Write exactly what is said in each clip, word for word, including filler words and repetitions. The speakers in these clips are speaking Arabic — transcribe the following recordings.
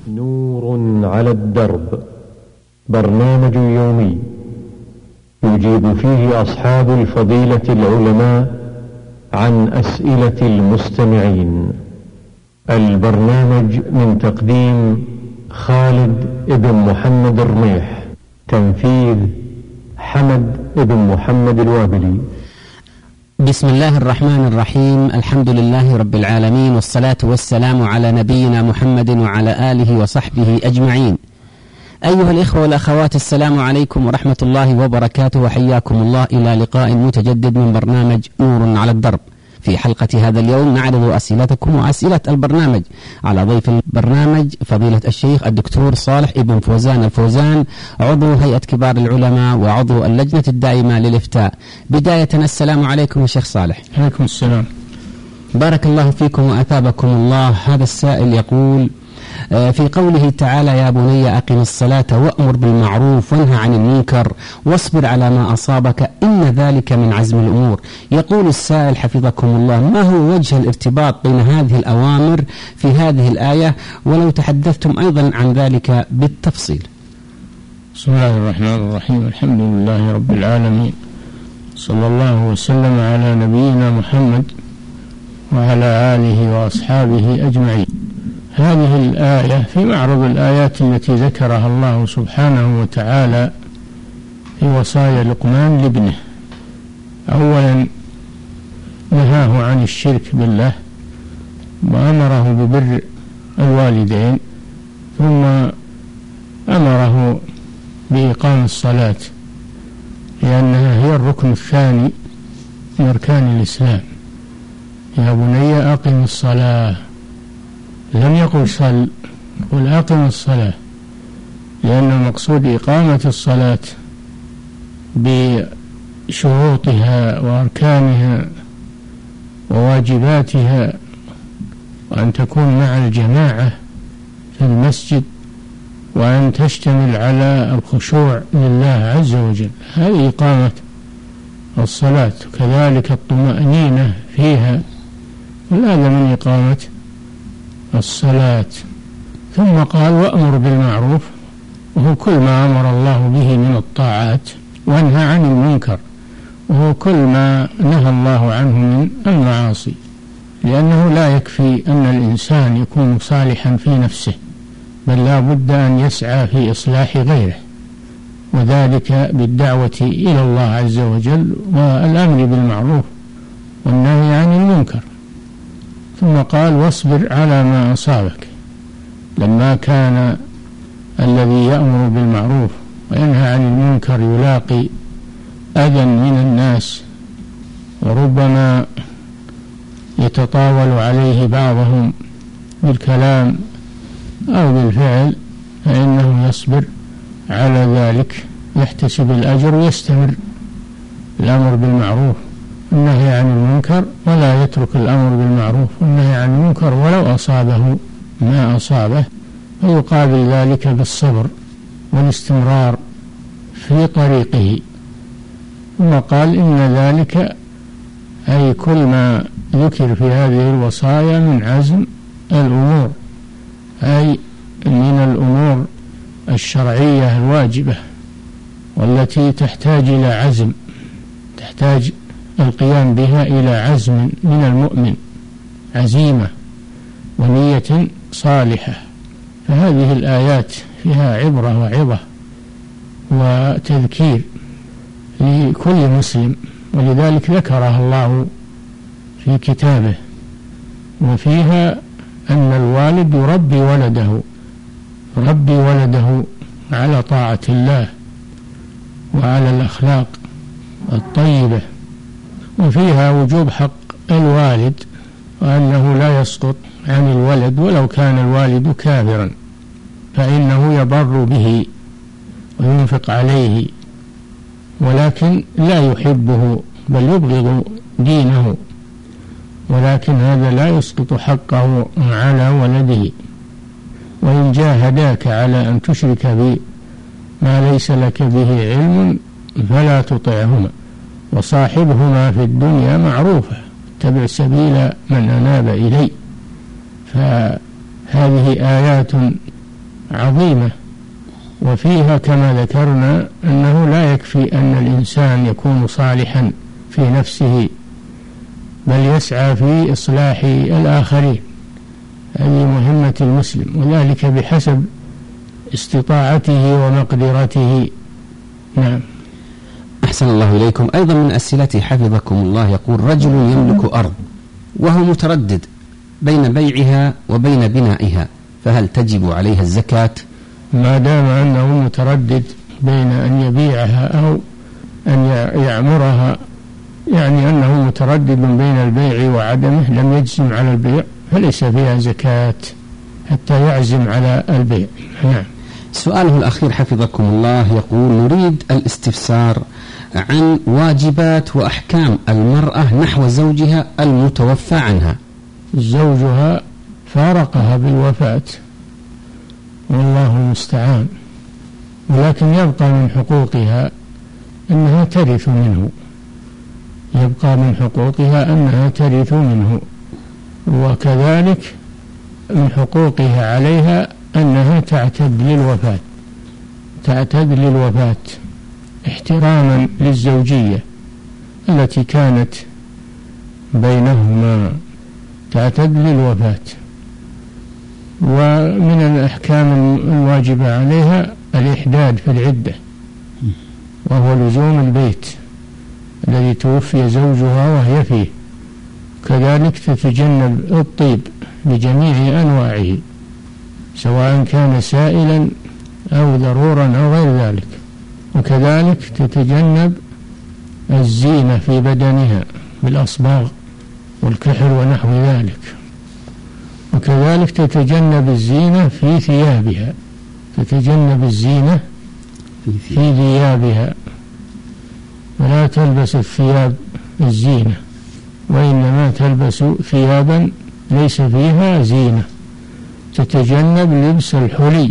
نور على الدرب، برنامج يومي يجيب فيه أصحاب الفضيلة العلماء عن أسئلة المستمعين. البرنامج من تقديم خالد ابن محمد الرميح، تنفيذ حمد ابن محمد الوابلي. بسم الله الرحمن الرحيم. الحمد لله رب العالمين، والصلاة والسلام على نبينا محمد وعلى آله وصحبه أجمعين. أيها الإخوة والأخوات، السلام عليكم ورحمة الله وبركاته، وحياكم الله إلى لقاء متجدد من برنامج نور على الدرب. في حلقة هذا اليوم نعرض أسئلتكم وأسئلة البرنامج على ضيف البرنامج فضيلة الشيخ الدكتور صالح ابن فوزان الفوزان، عضو هيئة كبار العلماء وعضو اللجنة الدائمة للإفتاء. بداية السلام عليكم يا شيخ صالح. عليكم السلام. بارك الله فيكم وأثابكم الله. هذا السائل يقول: في قوله تعالى: يا بني أقم الصلاة وأمر بالمعروف وانهى عن المنكر واصبر على ما أصابك إن ذلك من عزم الأمور. يقول السائل حفظكم الله: ما هو وجه الارتباط بين هذه الأوامر في هذه الآية، ولو تحدثتم أيضا عن ذلك بالتفصيل. بسم الله الرحمن الرحيم. الحمد لله رب العالمين، صلى الله وسلم على نبينا محمد وعلى آله وأصحابه أجمعين. هذه الآية في معرض الآيات التي ذكرها الله سبحانه وتعالى في وصايا لقمان لابنه. أولا نهاه عن الشرك بالله وأمره ببر الوالدين، ثم أمره بإقام الصلاة لأنها هي الركن الثاني من أركان الإسلام. يا بني أقم الصلاة، لم يقل صل، قل أقم الصلاة، لأن المقصود إقامة الصلاة بشروطها وأركانها وواجباتها، وأن تكون مع الجماعة في المسجد، وأن تشتمل على الخشوع لله عز وجل. هذه إقامة الصلاة، كذلك الطمأنينة فيها، وهذا من إقامة الصلاة. ثم قال: وأمر بالمعروف، وهو كل ما أمر الله به من الطاعات، وانهى عن المنكر، وهو كل ما نهى الله عنه من المعاصي، لأنه لا يكفي أن الإنسان يكون صالحا في نفسه، بل لا بد أن يسعى في إصلاح غيره، وذلك بالدعوة إلى الله عز وجل والأمر بالمعروف والنهي عن المنكر. ثم قال: واصبر على ما أصابك، لما كان الذي يأمر بالمعروف وينهى عن المنكر يلاقي أذى من الناس، وربما يتطاول عليه بعضهم بالكلام أو بالفعل، فإنه يصبر على ذلك، يحتسب الأجر ويستمر الأمر بالمعروف والنهي عن المنكر، ولا يترك الأمر بالمعروف والنهي عن المنكر ولو أصابه ما أصابه، ويقابل ذلك بالصبر والاستمرار في طريقه. ثم قال: إن ذلك أي كل ما ذكر في هذه الوصايا من عزم الأمور، أي من الأمور الشرعية الواجبة، والتي تحتاج إلى عزم، تحتاج القيام بها إلى عزم من المؤمن، عزيمة ونية صالحة. فهذه الآيات فيها عبرة وعظة وتذكير لكل مسلم، ولذلك ذكرها الله في كتابه. وفيها أن الوالد يربي ولده يربي ولده على طاعة الله وعلى الأخلاق الطيبة، وفيها وجوب حق الوالد، وأنه لا يسقط عن الولد ولو كان الوالد كافرا، فإنه يبر به وينفق عليه، ولكن لا يحبه بل يبغض دينه، ولكن هذا لا يسقط حقه على ولده. وإن جاهداك على أن تشرك بي ما ليس لك به علم فلا تطعهما وصاحبهما في الدنيا معروفة، اتبع سبيل من أناب إلي. فهذه آيات عظيمة، وفيها كما ذكرنا أنه لا يكفي أن الإنسان يكون صالحا في نفسه، بل يسعى في إصلاح الآخرين. هذه مهمة المسلم، وذلك بحسب استطاعته ومقدرته. نعم. أحسن الله إليكم. أيضا من أسئلتي حفظكم الله، يقول رجل يملك أرض وهو متردد بين بيعها وبين بنائها، فهل تجب عليها الزكاة؟ ما دام أنه متردد بين أن يبيعها أو أن يعمرها، يعني أنه متردد بين البيع وعدمه، لم يجزم على البيع فليس فيها زكاة حتى يعزم على البيع. نعم. سؤاله الأخير حفظكم الله، يقول نريد الاستفسار عن واجبات وأحكام المرأة نحو زوجها المتوفى عنها. زوجها فارقها بالوفاة والله المستعان، ولكن يبقى من حقوقها أنها ترث منه، يبقى من حقوقها أنها ترث منه، وكذلك من حقوقها عليها أنها تعتد للوفاة، تعتد للوفاة احتراما للزوجية التي كانت بينهما، تعتد للوفاة. ومن الأحكام الواجبة عليها الإحداد في العدة، وهو لزوم البيت الذي توفي زوجها وهي فيه، كذلك تتجنب الطيب بجميع أنواعه سواء كان سائلا أو ضرورا أو غير ذلك، وكذلك تتجنب الزينة في بدنها بالأصباغ والكحل ونحو ذلك، وكذلك تتجنب الزينة في ثيابها، تتجنب الزينة في ثيابها، ولا تلبس الثياب الزينة، وإنما تلبس ثيابا ليس فيها زينة، تتجنب لبس الحلي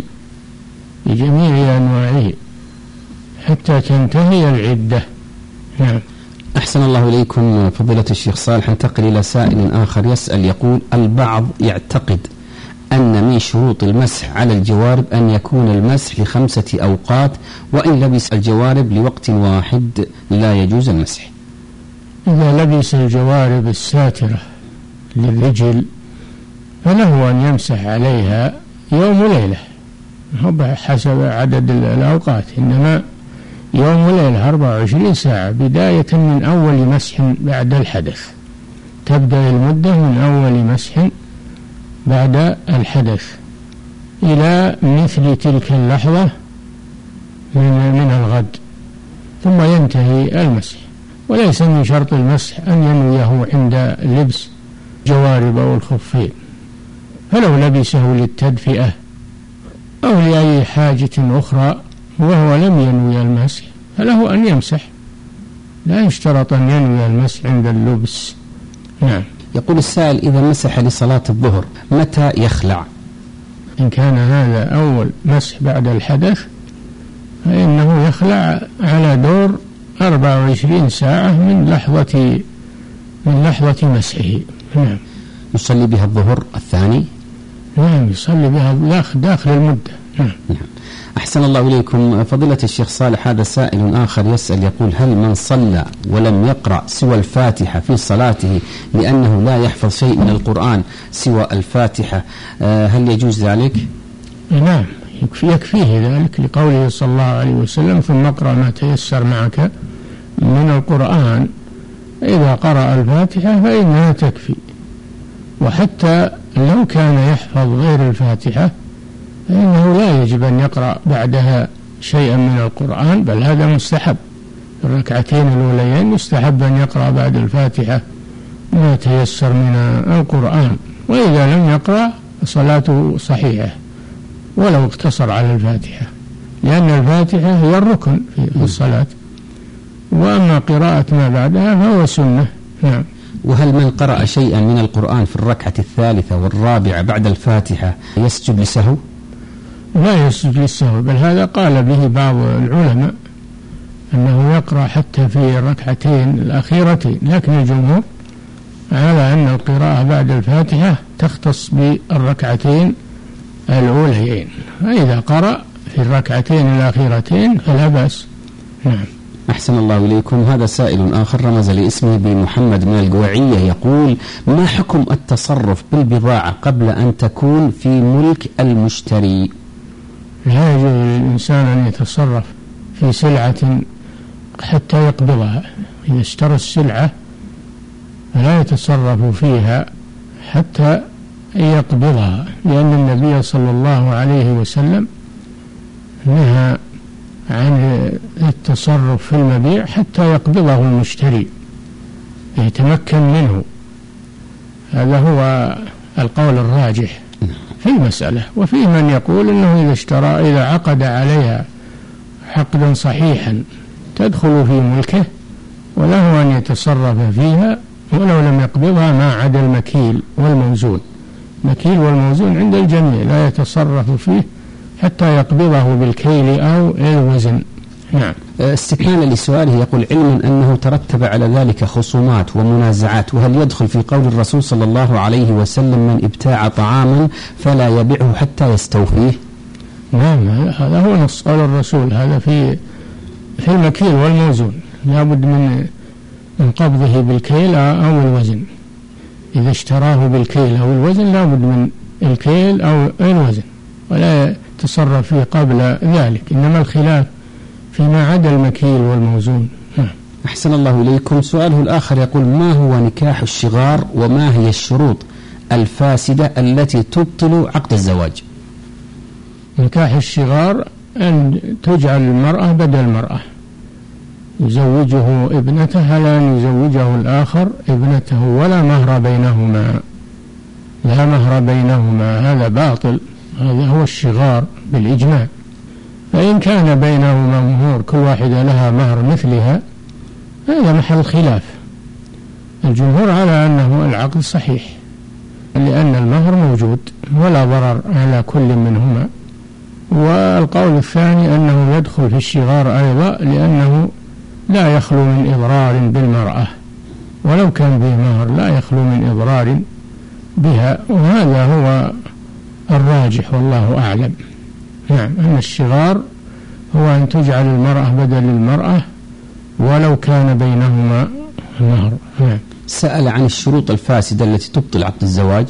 بجميع أنواعه حتى تنتهي العدة. نعم. أحسن الله إليكم فضيلة الشيخ صالح. انتقل إلى سائل آخر يسأل، يقول البعض يعتقد أن من شروط المسح على الجوارب أن يكون المسح لخمسة أوقات، وإن لبس الجوارب لوقت واحد لا يجوز المسح. إذا لبس الجوارب الساترة للرجل فله أن يمسح عليها يوم وليلة، هو حسب عدد الأوقات، إنما يوم وليلة أربعة وعشرين ساعة بداية من أول مسح بعد الحدث، تبدأ المدة من أول مسح بعد الحدث إلى مثل تلك اللحظة من, من الغد، ثم ينتهي المسح. وليس من شرط المسح أن ينويه عند لبس جوارب أو الخفين، فلو لبسه للتدفئة أو لأي حاجة أخرى وهو لم ينوي المسح فله أن يمسح، لا يشترط أن ينوي المسح عند اللبس. نعم. يقول السائل إذا مسح لصلاة الظهر متى يخلع؟ إن كان هذا أول مسح بعد الحدث فإنه يخلع على دور أربعة وعشرين ساعة من لحظة من لحظة مسحه. نعم. يصلي بها الظهر الثاني؟ نعم، يصلي بها داخل المدة. نعم. نعم. أحسن الله إليكم فضيلة الشيخ صالح. هذا سائل آخر يسأل، يقول هل من صلى ولم يقرأ سوى الفاتحة في صلاته لأنه لا يحفظ شيء من القرآن سوى الفاتحة هل يجوز ذلك؟ نعم، يكفيه ذلك لقوله صلى الله عليه وسلم ثم اقرأ ما تيسر معك من القرآن. إذا قرأ الفاتحة فإنها تكفي، وحتى لو كان يحفظ غير الفاتحة فإنه لا يجب أن يقرأ بعدها شيئا من القرآن، بل هذا مستحب. في الركعتين الأوليين يستحب أن يقرأ بعد الفاتحة ما تيسر من القرآن، وإذا لم يقرأ فصلاته صحيحة ولو اقتصر على الفاتحة، لأن الفاتحة هي الركن في الصلاة، وأما قراءة ما بعدها فهو سنة. نعم. وهل من قرأ شيئا من القرآن في الركعة الثالثة والرابعة بعد الفاتحة يسجد لسهو؟ لا يسجد للسهو، بل هذا قال به بعض العلماء أنه يقرأ حتى في الركعتين الأخيرتين، لكن الجمهور على أن القراءة بعد الفاتحة تختص بالركعتين الأوليين. فإذا قرأ في الركعتين الأخيرتين فلا بأس. نعم. أحسن الله إليكم. هذا سائل آخر رمز لاسمه بمحمد من القوعية، يقول: ما حكم التصرف بالبضاعة قبل أن تكون في ملك المشتري؟ لا يجوز للإنسان أن يتصرف في سلعة حتى يقبضها. إذا اشترى السلعة فلا يتصرف فيها حتى يقبضها، لأن النبي صلى الله عليه وسلم نهى عن التصرف في المبيع حتى يقبضه المشتري يتمكن منه. هذا هو القول الراجح في المسألة. وفي من يقول إنه إذا اشترى إذا عقد عليها عقدا صحيحا تدخل في ملكه وله أن يتصرف فيها ولو لم يقبضها ما عدا المكيل والموزون. المكيل والموزون عند الجميع لا يتصرف فيه حتى يقبضه بالكيل أو الوزن. نعم. استكمالا لسؤاله يقول: علما أنه ترتب على ذلك خصومات ومنازعات، وهل يدخل في قول الرسول صلى الله عليه وسلم: من ابتاع طعاما فلا يبيعه حتى يستوفيه؟ نعم، هذا هو نص قول الرسول. هذا في في المكيل والموزون لابد من من قبضه بالكيل أو الوزن. إذا اشتراه بالكيل أو الوزن لابد من الكيل أو الوزن، ولا يتصرف فيه قبل ذلك. إنما الخلاف فيما عدا المكيل والموزون. أحسن الله إليكم. سؤاله الآخر يقول: ما هو نكاح الشغار وما هي الشروط الفاسدة التي تبطل عقد الزواج؟ نكاح الشغار أن تجعل المرأة بدل المرأة، يزوجه ابنته لا أن يزوجه الآخر ابنته، ولا مهر بينهما، لا مهر بينهما، هذا باطل. هذا هو الشغار بالإجماع. فإن كان بينهما مهور كل واحدة لها مهر مثلها هذا محل خلاف. الجمهور على أنه العقد صحيح لأن المهر موجود ولا ضرر على كل منهما. والقول الثاني أنه يدخل في الشغار أيضا لأنه لا يخلو من إضرار بالمرأة، ولو كان به مهر لا يخلو من إضرار بها، وهذا هو الراجح والله أعلم. نعم، أن الشغار هو أن تجعل المرأة بدل المرأة ولو كان بينهما مهر. نعم. سأل عن الشروط الفاسدة التي تبطل عقد الزواج.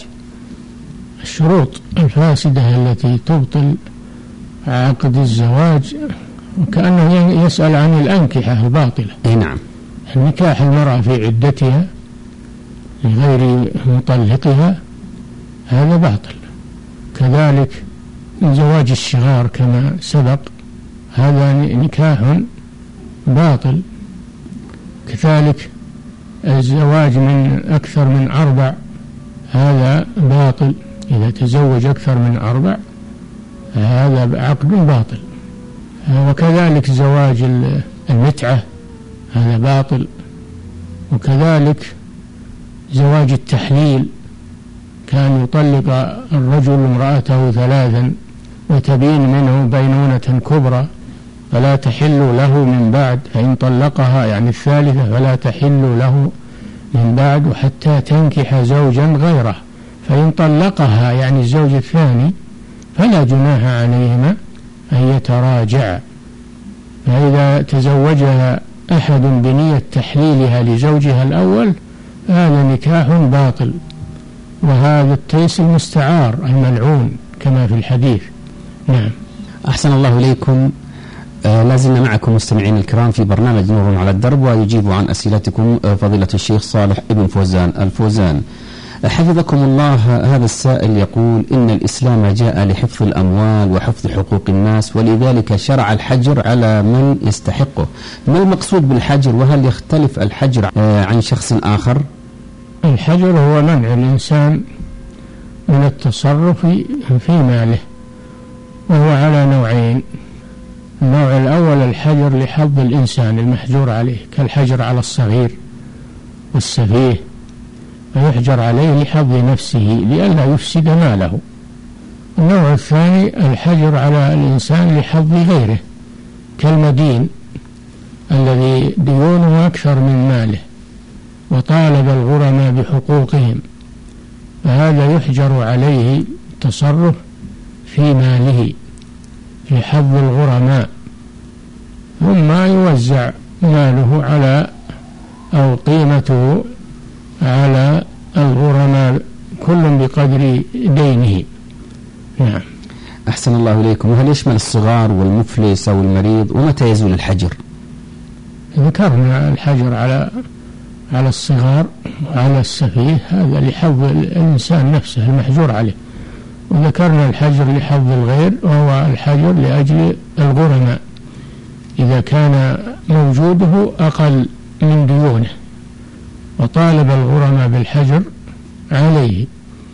الشروط الفاسدة التي تبطل عقد الزواج وكأنه يسأل عن الأنكحة الباطلة. نعم. نكاح المرأة في عدتها لغير مطلقها هذا باطل. كذلك زواج الشغار كما سبق هذا نكاح باطل. كذلك الزواج من أكثر من أربع هذا باطل. إذا تزوج أكثر من أربع هذا عقد باطل. وكذلك زواج المتعة هذا باطل. وكذلك زواج التحليل، كان يطلق الرجل امرأته ثلاثا وتبين منه بينونة كبرى فلا تحل له من بعد، فإن طلقها يعني الثالثة فلا تحل له من بعد حتى تنكح زوجا غيره، فإن طلقها يعني الزوج الثاني فلا جناح عليهما أن يتراجع. فإذا تزوجها أحد بنية تحليلها لزوجها الأول هذا نكاح باطل، وهذا التيس المستعار الملعون كما في الحديث. نعم. أحسن الله إليكم. آه لازلنا معكم مستمعين الكرام في برنامج نور على الدرب، ويجيب عن أسئلتكم آه فضيلة الشيخ صالح ابن فوزان الفوزان. آه حفظكم الله. هذا السائل يقول: إن الإسلام جاء لحفظ الأموال وحفظ حقوق الناس، ولذلك شرع الحجر على من يستحقه. ما المقصود بالحجر، وهل يختلف الحجر آه عن شخص آخر؟ الحجر هو منع الإنسان من التصرف في ماله، وهو على نوعين. النوع الأول الحجر لحظ الإنسان المحجور عليه، كالحجر على الصغير والسفيه، فيحجر عليه لحظ نفسه لئلا يفسد ماله. النوع الثاني الحجر على الإنسان لحظ غيره، كالمدين الذي ديونه أكثر من ماله وطالب الغرماء بحقوقهم، فهذا يحجر عليه التصرف في ماله في حظ الغرماء، ثم يوزع ماله على أو قيمته على الغرماء كل بقدر دينه. نعم. أحسن الله إليكم. وهل يشمل الصغار والمفلس أو المريض؟ ومتى يزول الحجر؟ ذكرنا الحجر على على الصغار وعلى السفيه، هذا لحظ الإنسان نفسه المحجور عليه، وذكرنا الحجر لحظ الغير وهو الحجر لأجل الغرماء إذا كان موجوده أقل من ديونه وطالب الغرماء بالحجر عليه.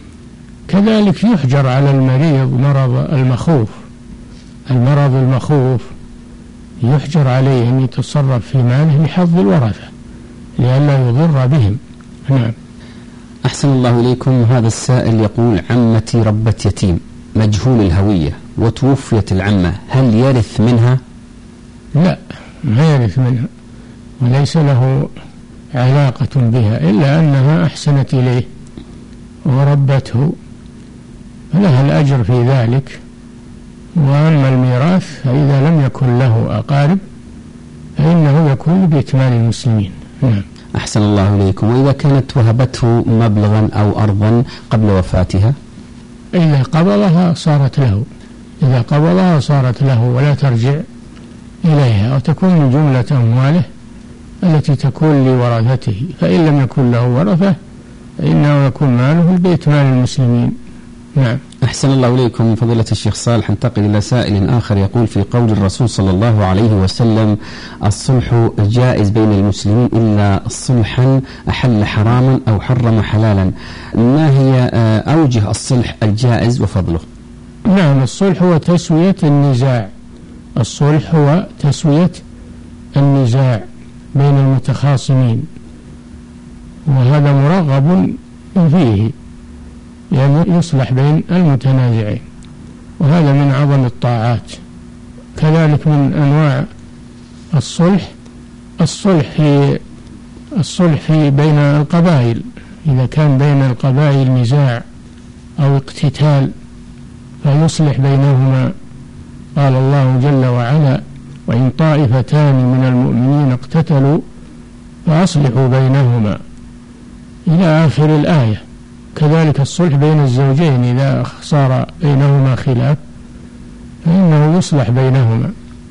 كذلك يحجر على المريض مرض المخوف، المرض المخوف يحجر عليه أن يتصرف في ماله لحظ الورثة لئلا يضر بهم. نعم. أحسن الله إليكم. هذا السائل يقول: عمتي ربة يتيم مجهول الهوية وتوفيت العمة، هل يرث منها؟ لا، ما يرث منها، وليس له علاقة بها إلا أنها أحسنت إليه وربته، فلها الأجر في ذلك. وأما الميراث فإذا لم يكن له أقارب فإنه يكون بإتمام المسلمين. نعم. أحسن الله إليكم. وإذا كانت وهبته مبلغا أو أرضا قبل وفاتها؟ إذا قبضها صارت له، إذا قبضها صارت له ولا ترجع إليها، وتكون من جملة أمواله التي تكون لورثته، فإن لم يكن له ورثة فإنه يكون ماله بإتمام المسلمين. نعم. أحسن الله إليكم. فضيلة الشيخ صالح، انتقل إلى سائل آخر يقول: في قول الرسول صلى الله عليه وسلم: الصلح جائز بين المسلمين إلا صلحا أحل حراما أو حرم حلالا، ما هي أوجه الصلح الجائز وفضله؟ نعم، الصلح هو تسوية النزاع، الصلح هو تسوية النزاع بين المتخاصمين، وهذا مرغب فيه، يعني يصلح بين المتنازعين، وهذا من أعظم الطاعات. كذلك من أنواع الصلح الصلح في الصلح في بين القبائل، إذا كان بين القبائل نزاع أو اقتتال فيصلح بينهما. قال الله جل وعلا: وإن طائفتان من المؤمنين اقتتلوا فأصلحوا بينهما، إلى آخر الآية. كذلك الصلح بين الزوجين إذا صار بينهما خلاف فإنه يصلح بينهما،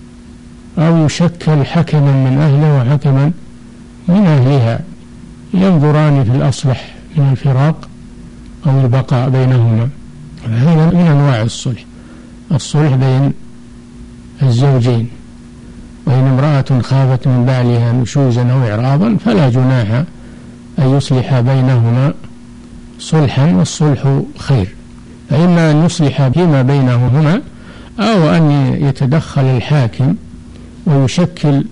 أو يشكل حكما من أهله وحكما من أهلها، ينظران في الأصلح من الفراق أو البقاء بينهما. هذا من أنواع الصلح، الصلح بين الزوجين. وإن امرأة خافت من بعلها نشوزا أو إعراضا فلا جناح أن يصلح بينهما صلحا، والصلح خير. فإما أن يصلح فيما بينهما أو أن يتدخل الحاكم ويشكل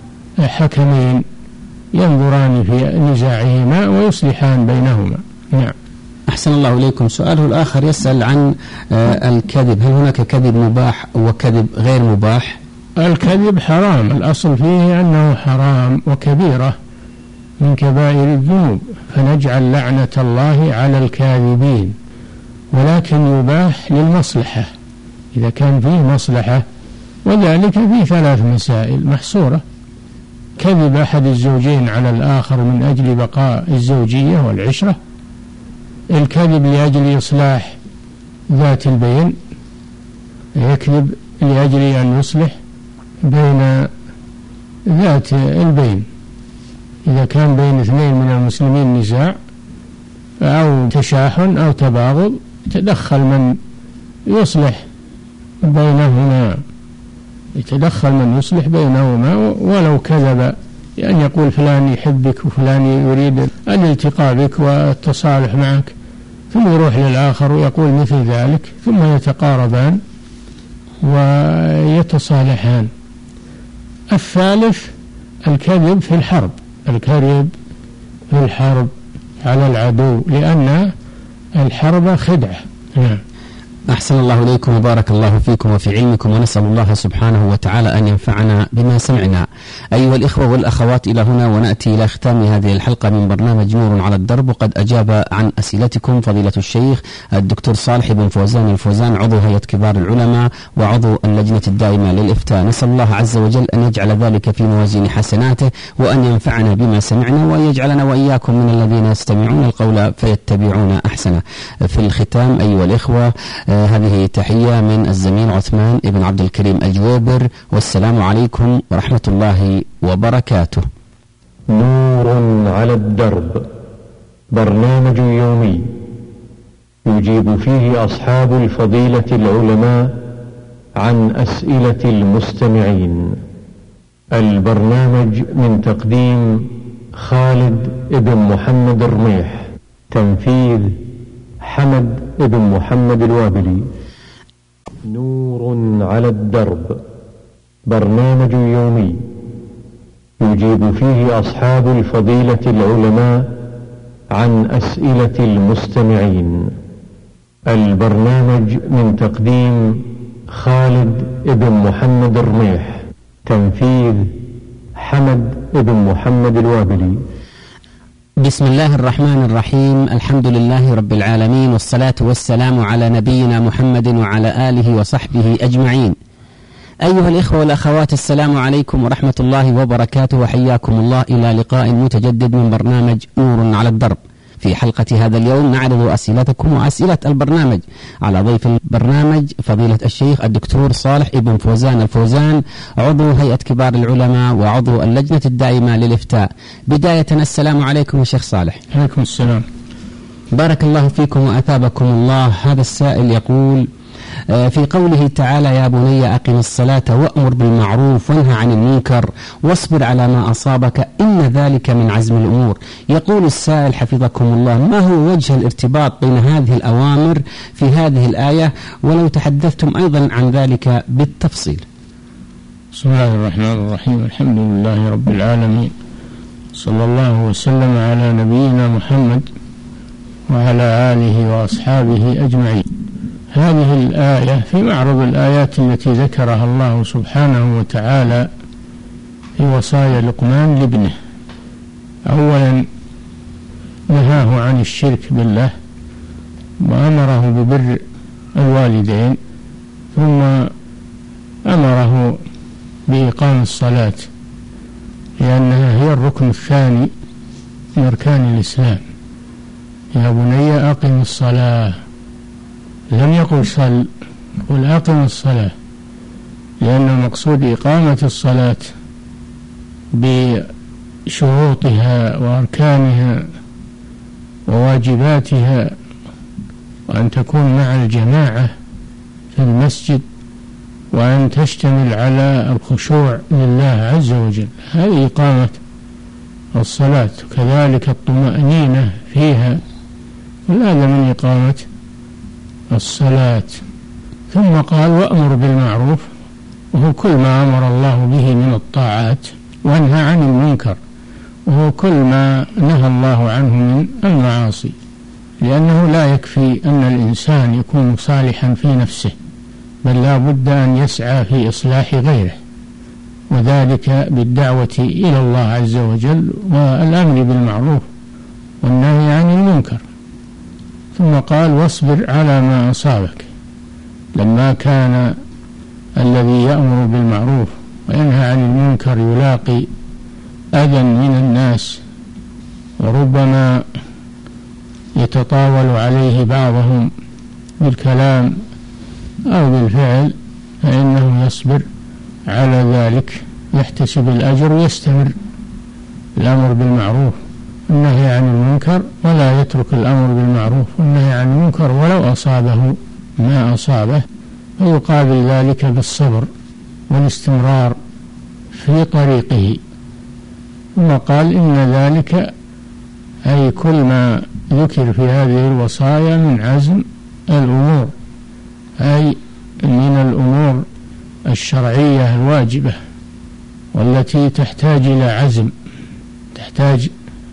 حكمين ينظران في نزاعهما ويصلحان بينهما. نعم. أحسن الله إليكم. سؤاله الآخر يسأل عن الكذب، هل هناك كذب مباح وكذب غير مباح؟ الكذب حرام، الأصل فيه أنه حرام وكبيرة من كبائر الذنوب، فنجعل لعنة الله على الكاذبين، ولكن يباح للمصلحة إذا كان فيه مصلحة، وذلك في ثلاث مسائل محصورة: كذب أحد الزوجين على الآخر من أجل بقاء الزوجية والعشرة، الكذب لأجل إصلاح ذات البين، يكذب لأجل أن يصلح بين ذات البين، إذا كان بين اثنين من المسلمين نزاع أو تشاحن أو تباغض يتدخل من يصلح بينهما، يتدخل من يصلح بينهما ولو كذب، لأن يقول فلان يحبك وفلان يريد الالتقاء بك والتصالح معك، ثم يروح للآخر ويقول مثل ذلك، ثم يتقاربان ويتصالحان. الثالث الكذب في الحرب، الكذب في الحرب على العدو، لأن الحرب خدعة. نعم. أحسن الله إليكم وبارك الله فيكم وفي علمكم، ونسأل الله سبحانه وتعالى أن ينفعنا بما سمعنا. أيها الإخوة والأخوات، إلى هنا ونأتي إلى ختام هذه الحلقة من برنامج نور على الدرب، وقد أجاب عن أسئلتكم فضيلة الشيخ الدكتور صالح بن فوزان الفوزان، عضو هيئة كبار العلماء وعضو اللجنة الدائمة للإفتاء. نسأل الله عز وجل أن يجعل ذلك في موازين حسناته، وأن ينفعنا بما سمعنا، وأن يجعلنا وإياكم من الذين يستمعون القول فيتبعون أحسنه. في الختام أيها الإخوة، آه هذه تحية من الزميل عثمان بن عبد الكريم الجويبر، والسلام عليكم ورحمة الله وبركاته. نور على الدرب، برنامج يومي يجيب فيه أصحاب الفضيلة العلماء عن أسئلة المستمعين. البرنامج من تقديم خالد بن محمد الرميح، تنفيذ حمد بن محمد الوابلي. نور على الدرب، برنامج يومي يجيب فيه أصحاب الفضيلة العلماء عن أسئلة المستمعين. البرنامج من تقديم خالد بن محمد الرميح، تنفيذ حمد بن محمد الوابلي. بسم الله الرحمن الرحيم، الحمد لله رب العالمين، والصلاة والسلام على نبينا محمد وعلى آله وصحبه أجمعين. أيها الإخوة والأخوات، السلام عليكم ورحمة الله وبركاته، وحياكم الله إلى لقاء متجدد من برنامج نور على الدرب. في حلقة هذا اليوم نعرض أسئلتكم وأسئلة البرنامج على ضيف البرنامج فضيلة الشيخ الدكتور صالح بن فوزان الفوزان، عضو هيئة كبار العلماء وعضو اللجنة الدائمة للإفتاء. بداية السلام عليكم يا شيخ صالح. عليكم السلام. بارك الله فيكم وأثابكم الله. هذا السائل يقول: في قوله تعالى: يا بني أقم الصلاة وأمر بالمعروف وانهى عن المنكر واصبر على ما أصابك إن ذلك من عزم الأمور. يقول السائل حفظكم الله: ما هو وجه الارتباط بين هذه الأوامر في هذه الآية، ولو تحدثتم أيضا عن ذلك بالتفصيل. بسم الله الرحمن الرحيم، الحمد لله رب العالمين، صلى الله وسلم على نبينا محمد وعلى آله وأصحابه أجمعين. هذه الآية في معرض الآيات التي ذكرها الله سبحانه وتعالى في وصايا لقمان لابنه. أولا نهاه عن الشرك بالله وأمره ببر الوالدين، ثم أمره بإقام الصلاة لأنها هي الركن الثاني من أركان الإسلام. يا بني أقم الصلاة، لم يقل صل، قل أقم الصلاة، لأن المقصود إقامة الصلاة بشروطها وأركانها وواجباتها، وأن تكون مع الجماعة في المسجد، وأن تشتمل على الخشوع لله عز وجل. هذه إقامة الصلاة، كذلك الطمأنينة فيها، وهذا من إقامة الصلاة. ثم قال: وأمر بالمعروف، وهو كل ما أمر الله به من الطاعات، وانهى عن المنكر، وهو كل ما نهى الله عنه من المعاصي، لأنه لا يكفي أن الإنسان يكون صالحا في نفسه، بل لا بد أن يسعى في إصلاح غيره، وذلك بالدعوة إلى الله عز وجل والأمر بالمعروف والنهي عن المنكر. ثم قال: واصبر على ما أصابك، لما كان الذي يأمر بالمعروف وينهى عن المنكر يلاقي أذى من الناس، وربما يتطاول عليه بعضهم بالكلام أو بالفعل، فإنه يصبر على ذلك، يحتسب الأجر ويستمر الأمر بالمعروف والنهي عن المنكر، ولا يترك الأمر بالمعروف والنهي عن المنكر ولو أصابه ما أصابه، ويقابل ذلك بالصبر والاستمرار في طريقه. ثم قال: إن ذلك أي كل ما ذكر في هذه الوصايا من عزم الأمور، أي من الأمور الشرعية الواجبة، والتي تحتاج إلى عزم، تحتاج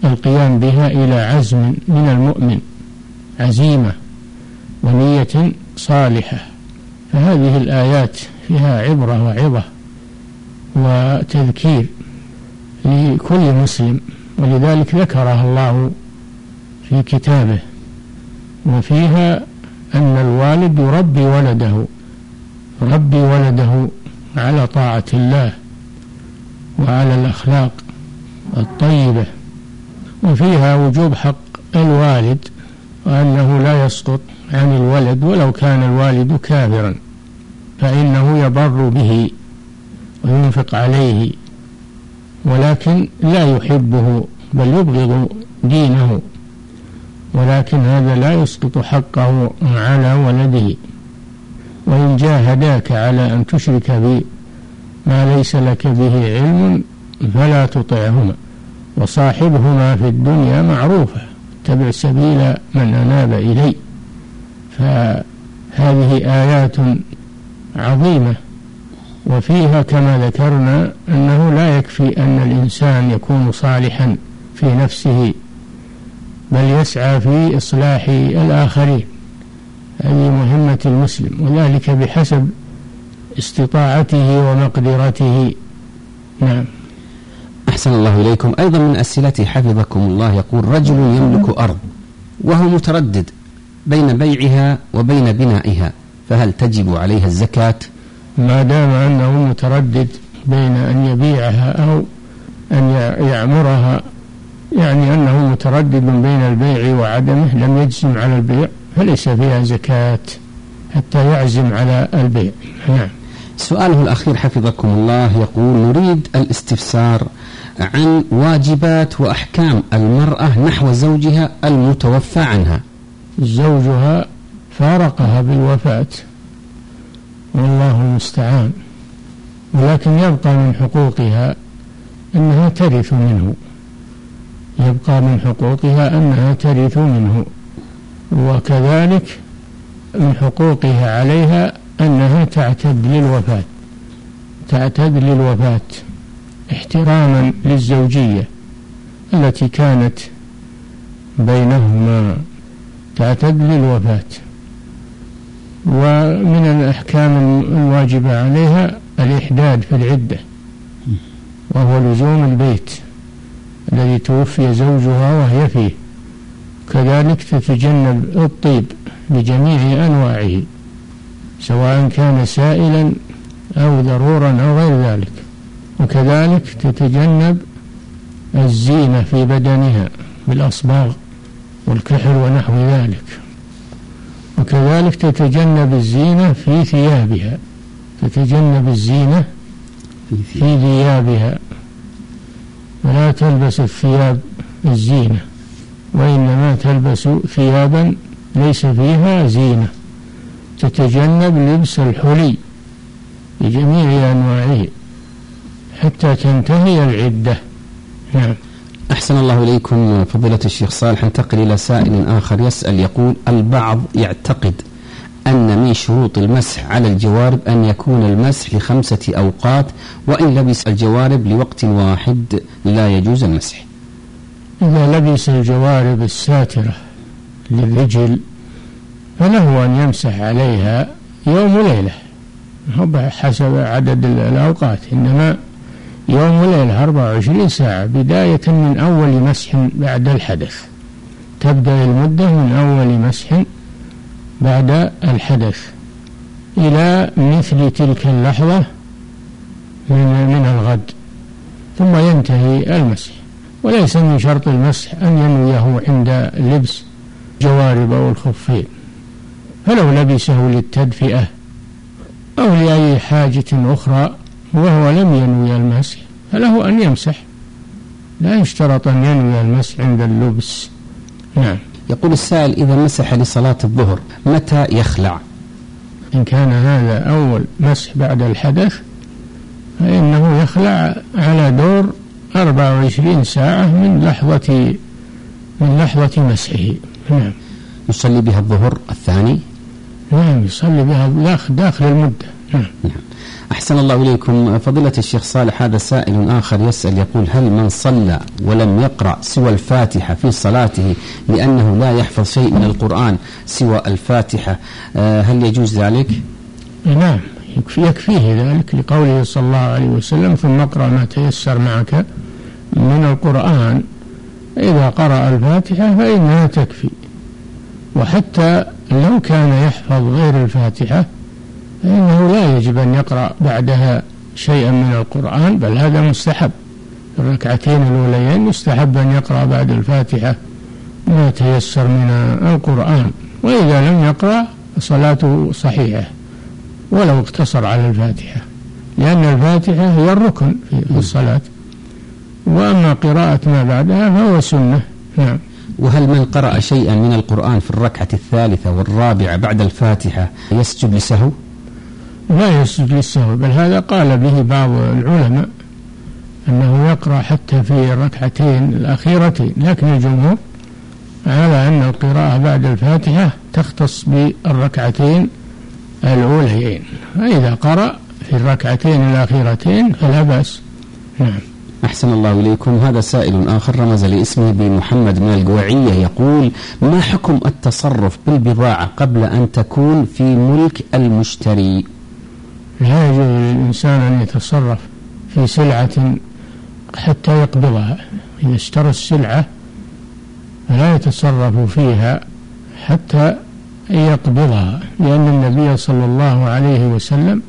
القيام بها إلى عزم من المؤمن، عزيمة ونية صالحة. فهذه الآيات فيها عبرة وعظة وتذكير لكل مسلم، ولذلك ذكرها الله في كتابه. وفيها أن الوالد يربي ولده يربي ولده على طاعة الله وعلى الأخلاق الطيبة. وفيها وجوب حق الوالد، وأنه لا يسقط عن الولد ولو كان الوالد كافرا، فإنه يبر به وينفق عليه، ولكن لا يحبه بل يبغض دينه، ولكن هذا لا يسقط حقه على ولده. وإن جاهداك على أن تشرك بي ما ليس لك به علم فلا تطعهما وصاحبهما في الدنيا معروفة، اتبع سبيل من أناب إلي. فهذه آيات عظيمة، وفيها كما ذكرنا أنه لا يكفي أن الإنسان يكون صالحا في نفسه، بل يسعى في إصلاح الآخرين. هذه مهمة المسلم، وذلك بحسب استطاعته ومقدرته. نعم. أحسن الله إليكم. أيضا من أسئلتي حفظكم الله، يقول: رجل يملك أرض وهو متردد بين بيعها وبين بنائها، فهل تجب عليها الزكاة؟ ما دام أنه متردد بين أن يبيعها أو أن يعمرها، يعني أنه متردد بين البيع وعدمه، لم يجزم على البيع فليس فيها زكاة حتى يعزم على البيع. نعم. سؤاله الأخير حفظكم الله، يقول: نريد الاستفسار عن واجبات وأحكام المرأة نحو زوجها المتوفى عنها. زوجها فارقها بالوفاة والله المستعان، ولكن يبقى من حقوقها أنها ترث منه يبقى من حقوقها أنها ترث منه وكذلك من حقوقها عليها أنها تعتد للوفاة تعتد للوفاة احتراما للزوجية التي كانت بينهما، تعتد للوفاة. ومن الأحكام الواجبة عليها الإحداد في العدة، وهو لزوم البيت الذي توفي زوجها وهي فيه، كذلك تتجنب الطيب بجميع أنواعه سواء كان سائلا أو ضرورا أو غير ذلك، وكذلك تتجنب الزينة في بدنها بالأصباغ والكحل ونحو ذلك، وكذلك تتجنب الزينة في ثيابها تتجنب الزينة في ثيابها ولا تلبس الثياب الزينة، وإنما تلبس ثيابا ليس فيها زينة، تتجنب لبس الحلي بجميع أنواعه حتى تنتهي العدة. نعم. أحسن الله إليكم فضيلة الشيخ صالح. انتقل إلى سائل آخر يسأل يقول: البعض يعتقد أن من شروط المسح على الجوارب أن يكون المسح لخمسة أوقات، وإن لبس الجوارب لوقت واحد لا يجوز المسح. إذا لبس الجوارب الساترة للرجل فله أن يمسح عليها يوم وليلة، هو حسب عدد الأوقات، إنما يوم وليلة أربعة وعشرين ساعة بداية من أول مسح بعد الحدث، تبدأ المدة من أول مسح بعد الحدث إلى مثل تلك اللحظة من, من الغد، ثم ينتهي المسح. وليس من شرط المسح أن ينويه عند لبس جوارب أو الخفين، فلو لبسه للتدفئة أو لأي حاجة أخرى وهو لم ينوي المسح فله أن يمسح، لا يشترط أن ينوي المسح عند اللبس. نعم. يقول السائل: إذا مسح لصلاة الظهر متى يخلع؟ إن كان هذا أول مسح بعد الحدث فإنه يخلع على دور أربعة وعشرين ساعة من لحظة من لحظة مسحه. نعم. يصلي بها الظهر الثاني؟ نعم، يصلي بها داخل, داخل المدة. نعم. نعم. أحسن الله إليكم فضيلة الشيخ صالح. هذا سائل آخر يسأل يقول: هل من صلى ولم يقرأ سوى الفاتحة في صلاته لأنه لا يحفظ شيء من القرآن سوى الفاتحة هل يجوز ذلك؟ نعم، يكفي يكفيه ذلك لقوله صلى الله عليه وسلم: ثم اقرأ ما تيسر معك من القرآن. إذا قرأ الفاتحة فإنها تكفي. وحتى لو كان يحفظ غير الفاتحة فإنه لا يجب أن يقرأ بعدها شيئا من القرآن، بل هذا مستحب. في الركعتين الأوليين يستحب أن يقرأ بعد الفاتحة ما تيسر من القرآن، وإذا لم يقرأ صلاته صحيحة ولو اقتصر على الفاتحة، لأن الفاتحة هي الركن في الصلاة، وأما قراءة ما بعدها فهو سنة. نعم. وهل من قرأ شيئا من القرآن في الركعة الثالثة والرابعة بعد الفاتحة يسجد لسهو؟ لا يسجد للسهو، بل هذا قال به بعض العلماء أنه يقرأ حتى في الركعتين الأخيرتين، لكن الجمهور على أن القراءة بعد الفاتحة تختص بالركعتين الأوليين، فإذا قرأ في الركعتين الأخيرتين فلا بأس. نعم. أحسن الله إليكم. هذا سائل آخر رمز لاسمه بمحمد من القوعية يقول: ما حكم التصرف بالبضاعة قبل أن تكون في ملك المشتري؟ لا يجوز للإنسان أن يتصرف في سلعة حتى يقبضها. إذا اشترى السلعة فلا يتصرف فيها حتى يقبضها، لأن النبي صلى الله عليه وسلم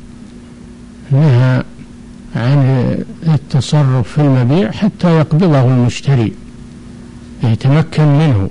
نهى عن التصرف في المبيع حتى يقبضه المشتري يتمكن منه.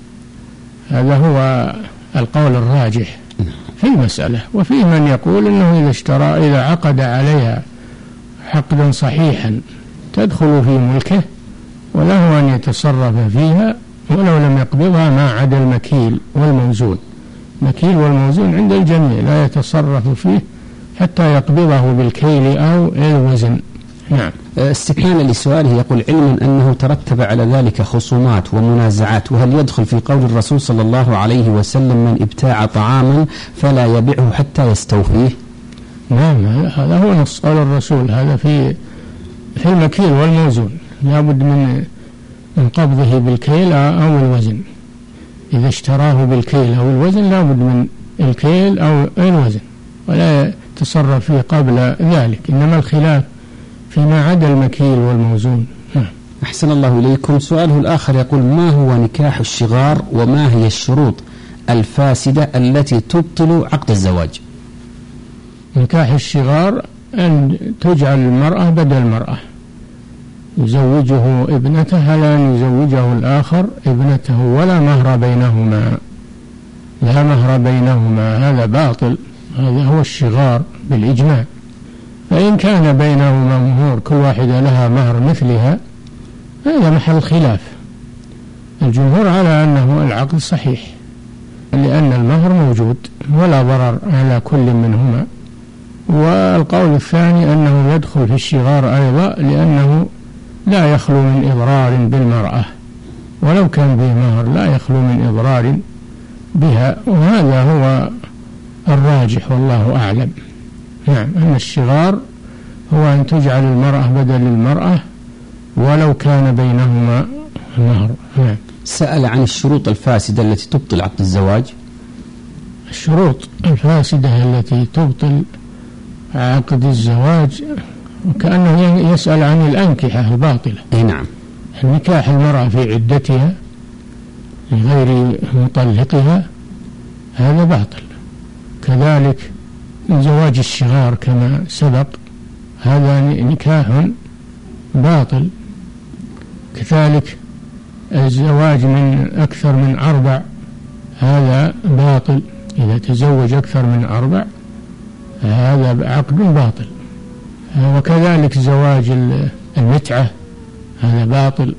هذا هو القول الراجح في المسألة. وفي من يقول أنه إذا اشترى إذا عقد عليها عقدا صحيحا تدخل في ملكه وله أن يتصرف فيها ولو لم يقبضها ما عدا المكيل والموزون. المكيل والموزون عند الجميع لا يتصرف فيه حتى يقبضه بالكيل أو الوزن. نعم. استكمالا لسؤاله يقول: علما أنه ترتب على ذلك خصومات ومنازعات، وهل يدخل في قول الرسول صلى الله عليه وسلم: من ابتاع طعاما فلا يبيعه حتى يستوفيه؟ نعم، هذا هو نص قول الرسول. هذا في في المكيل والموزون لابد من من قبضه بالكيل أو الوزن. إذا اشتراه بالكيل أو الوزن لابد من الكيل أو الوزن، ولا يتصرف فيه قبل ذلك، إنما الخلاف فيما عدا المكيل والموزون. أحسن الله إليكم. سؤاله الآخر يقول: ما هو نكاح الشغار وما هي الشروط الفاسدة التي تبطل عقد الزواج؟ نكاح الشغار أن تجعل المرأة بدل المرأة، يزوجه ابنته لا يزوجه الآخر ابنته، ولا مهر بينهما، لا مهر بينهما، هذا باطل. هذا هو الشغار بالإجماع. فإن كان بينهما مهور كل واحدة لها مهر مثلها هذا محل خلاف. الجمهور على أنه العقد صحيح لأن المهر موجود ولا ضرر على كل منهما. والقول الثاني أنه يدخل في الشغار أيضا لأنه لا يخلو من إضرار بالمرأة، ولو كان به مهر لا يخلو من إضرار بها، وهذا هو الراجح والله أعلم. نعم، أن الشغار هو أن تجعل المرأة بدل المرأة ولو كان بينهما مهر. نعم. سأل عن الشروط الفاسدة التي تبطل عقد الزواج. الشروط الفاسدة التي تبطل عقد الزواج وكأنه يسأل عن الأنكحة الباطلة. أي نعم. نكاح المرأة في عدتها لغير مطلقها هذا باطل. كذلك زواج الشغار كما سبق هذا نكاح باطل. كذلك الزواج من أكثر من أربع هذا باطل. إذا تزوج أكثر من أربع هذا عقد باطل. وكذلك زواج المتعة هذا باطل.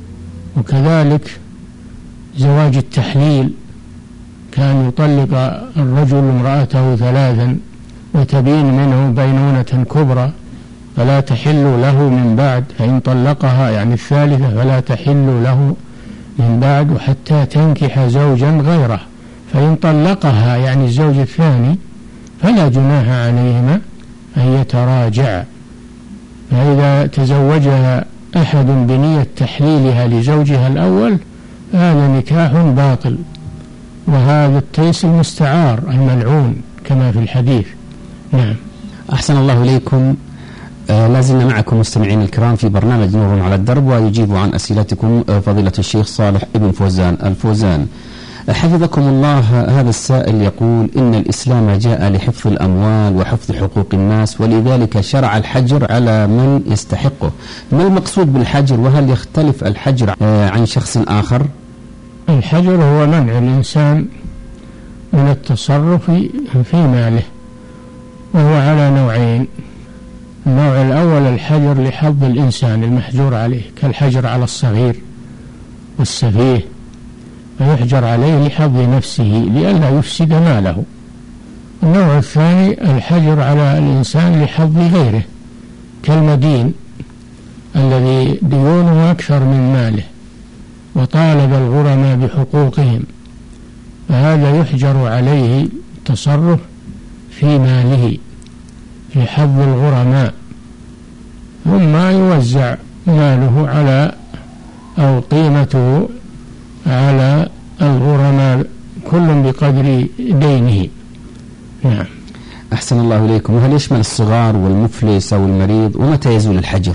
وكذلك زواج التحليل، كان يطلق الرجل امرأته ثلاثا وتبين منه بينونة كبرى فلا تحل له من بعد، فإن طلقها يعني الثالثة فلا تحل له من بعد حتى تنكح زوجا غيره، فإن طلقها يعني الزوج الثاني فلا جناح عليهما أن يتراجعا المراجعة. فإذا تزوجها أحد بنية تحليلها لزوجها الأول هذا نكاح باطل، وهذا التيس المستعار الملعون كما في الحديث. نعم. أحسن الله إليكم. آه لازلنا معكم مستمعين الكرام في برنامج نور على الدرب، ويجيب عن أسئلتكم آه فضيلة الشيخ صالح ابن فوزان الفوزان حفظكم الله. هذا السائل يقول: إن الإسلام جاء لحفظ الأموال وحفظ حقوق الناس، ولذلك شرع الحجر على من يستحقه. ما المقصود بالحجر، وهل يختلف الحجر آه عن شخص آخر؟ الحجر هو منع الإنسان من التصرف في ماله، وهو على نوعين. النوع الأول الحجر لحظ الإنسان المحجور عليه، كالحجر على الصغير والسفيه، فيحجر عليه لحظ نفسه لئلا يفسد ماله. النوع الثاني الحجر على الإنسان لحظ غيره، كالمدين الذي ديونه أكثر من ماله وطالب الغرماء بحقوقهم، فهذا يحجر عليه التصرف في ماله في حظ الغرماء، ثم يوزع ماله على أو قيمته على الغرماء كل بقدر دينه. نعم. أحسن الله إليكم. وهل يشمل الصغار والمفلس أو المريض، ومتى يزول الحجر؟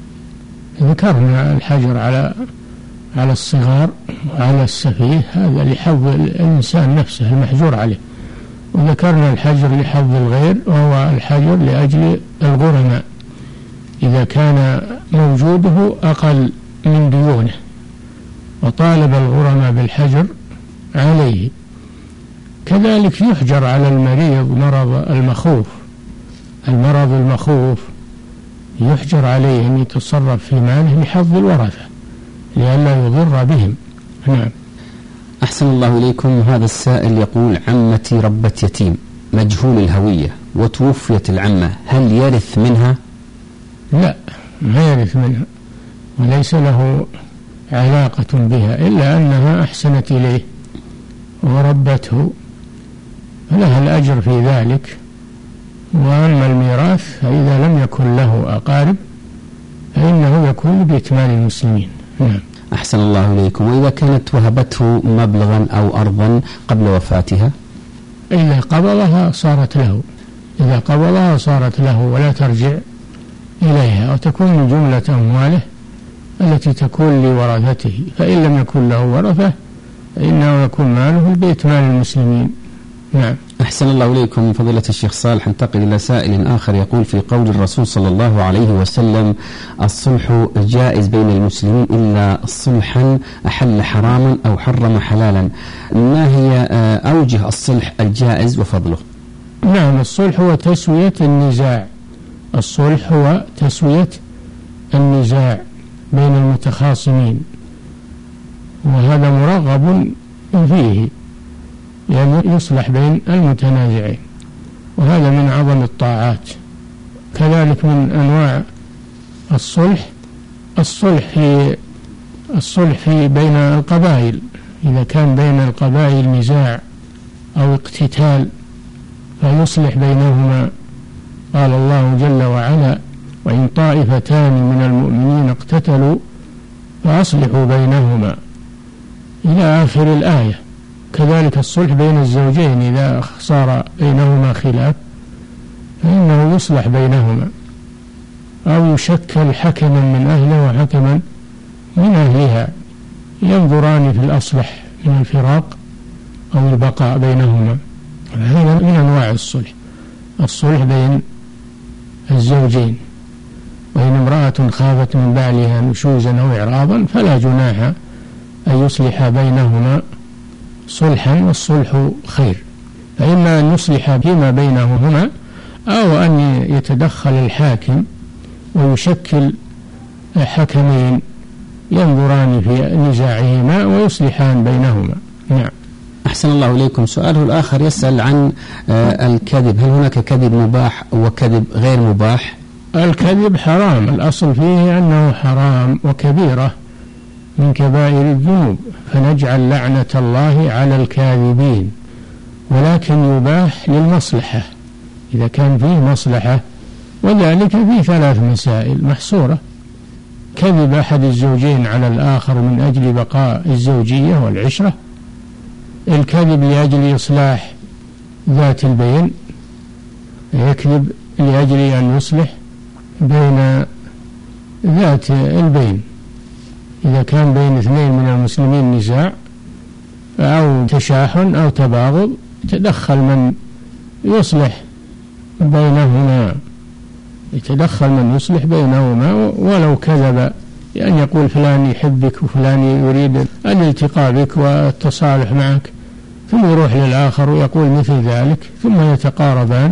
ذكرنا الحجر على على الصغار وعلى السفيه، هذا لحظ الإنسان نفسه المحجور عليه، وذكرنا الحجر لحظ الغير وهو الحجر لأجل الغرماء إذا كان موجوده أقل من ديونه وطالب الغرماء بالحجر عليه. كذلك يحجر على المريض مرض المخوف، المرض المخوف يحجر عليه أن يتصرف في ماله لحظ الورثة لئلا يضر بهم. نعم. أحسن الله إليكم. هذا السائل يقول: عمتي ربة يتيم مجهول الهوية وتوفيت العمة، هل يرث منها؟ لا، ما يرث منها، وليس له علاقة بها إلا أنها أحسنت إليه وربته، فلها الأجر في ذلك. وأما الميراث فإذا لم يكن له أقارب فإنه يكون بإتمام المسلمين. نعم. أحسن الله إليكم. وإذا كانت وهبته مبلغا أو أرضا قبل وفاتها؟ إذا قبضها صارت له، إذا قبضها صارت له ولا ترجع إليها، وتكون من جملة أمواله التي تكون لورثته، فإن لم يكن له ورثة فإنه يكون ماله بإتمام المسلمين. نعم. أحسن الله إليكم. فضيلة الشيخ صالح، انتقل إلى سائل آخر يقول: في قول الرسول صلى الله عليه وسلم: الصلح جائز بين المسلمين إلا صلحا أحل حراما أو حرم حلالا، ما هي أوجه الصلح الجائز وفضله؟ نعم، الصلح هو تسوية النزاع، الصلح هو تسوية النزاع بين المتخاصمين، وهذا مرغب فيه يعني يصلح بين المتنازعين، وهذا من أعظم الطاعات. كذلك من أنواع الصلح الصلح في الصلح في بين القبائل، إذا كان بين القبائل نزاع أو اقتتال فيصلح بينهما. قال الله جل وعلا: وإن طائفتان من المؤمنين اقتتلوا فأصلحوا بينهما، إلى آخر الآية. كذلك الصلح بين الزوجين إذا صار بينهما خلاف فإنه يصلح بينهما، أو يشكل حكما من أهله وحكما من أهلها، ينظران في الأصلح من الفراق أو البقاء بينهما. هذا من أنواع الصلح، الصلح بين الزوجين. وإن امرأة خافت من بعلها نشوزا أو إعراضا فلا جناح أن يصلح بينهما صلحا، والصلح خير. فإما أن يصلح فيما بينهما أو أن يتدخل الحاكم ويشكل حكمين ينظران في نزاعهما ويصلحان بينهما. نعم. أحسن الله إليكم. سؤاله الآخر يسأل عن الكذب، هل هناك كذب مباح وكذب غير مباح؟ الكذب حرام، الأصل فيه أنه حرام وكبيرة من كبائر الذنوب، فنجعل لعنة الله على الكاذبين، ولكن يباح للمصلحة إذا كان فيه مصلحة وذلك في ثلاث مسائل محصورة: كذب أحد الزوجين على الآخر من أجل بقاء الزوجية والعشرة، الكذب لأجل إصلاح ذات البين، يكذب لأجل أن يصلح بين ذات البين، إذا كان بين اثنين من المسلمين نزاع أو تشاحن أو تباغض تدخل من يصلح بينهما، يتدخل من يصلح بينهما ولو كذب، يعني يقول فلان يحبك وفلان يريد الالتقاء بك والتصالح معك، ثم يروح للآخر ويقول مثل ذلك، ثم يتقاربان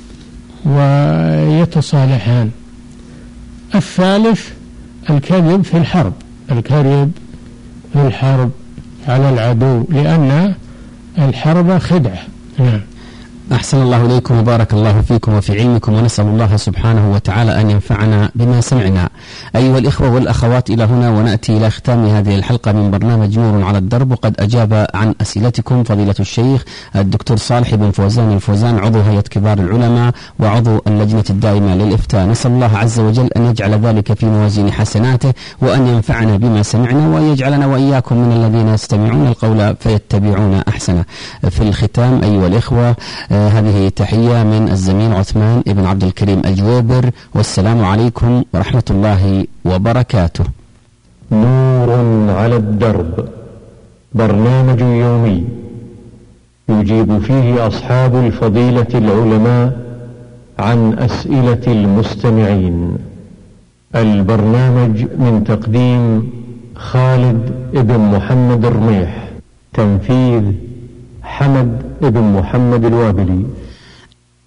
ويتصالحان. الثالث الكذب في الحرب، الكذب في الحرب على العدو، لأن الحرب خدعة. نعم. أحسن الله إليكم وبارك الله فيكم وفي علمكم، ونسأل الله سبحانه وتعالى أن ينفعنا بما سمعنا. أيها الإخوة والأخوات، إلى هنا ونأتي إلى ختام هذه الحلقة من برنامج نور على الدرب، وقد أجاب عن أسئلتكم فضيلة الشيخ الدكتور صالح بن فوزان الفوزان، عضو هيئة كبار العلماء وعضو اللجنة الدائمة للإفتاء. نسأل الله عز وجل أن يجعل ذلك في موازين حسناته، وأن ينفعنا بما سمعنا، وأن يجعلنا وإياكم من الذين يستمعون القول فيتبعون أحسنه. في الختام أيها الإخوة، آه هذه تحية من الزميل عثمان بن عبد الكريم الجويبر، والسلام عليكم ورحمة الله وبركاته. نور على الدرب، برنامج يومي يجيب فيه أصحاب الفضيلة العلماء عن أسئلة المستمعين. البرنامج من تقديم خالد بن محمد الرميح، تنفيذ حمد بن محمد الوابلي.